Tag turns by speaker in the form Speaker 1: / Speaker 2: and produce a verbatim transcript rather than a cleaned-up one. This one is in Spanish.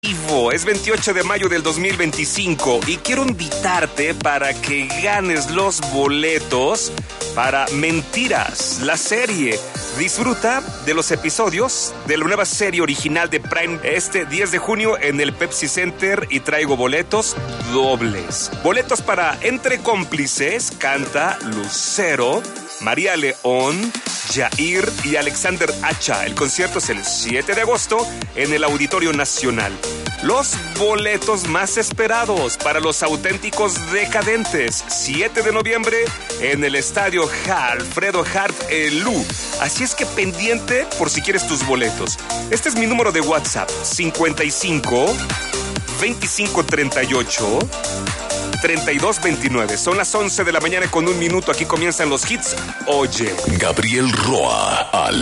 Speaker 1: vivo. Es veintiocho de mayo del dos mil veinticinco y quiero invitarte para que ganes los boletos para Mentiras, la serie. Disfruta de los episodios de la nueva serie original de Prime este diez de junio en el Pepsi Center y traigo boletos dobles. Boletos para Entre Cómplices, canta Lucero, María León, Jair y Alexander Hacha. El concierto es el siete de agosto en el Auditorio Nacional. Los boletos más esperados para Los Auténticos Decadentes, siete de noviembre en el Estadio Alfredo Harp Elú. Así es que pendiente por si quieres tus boletos. Este es mi número de WhatsApp, cincuenta y cinco, veinticinco treinta y ocho, treinta y dos veintinueve. Son las once de la mañana con un minuto. Aquí comienzan los hits. Oye.
Speaker 2: Gabriel Roa al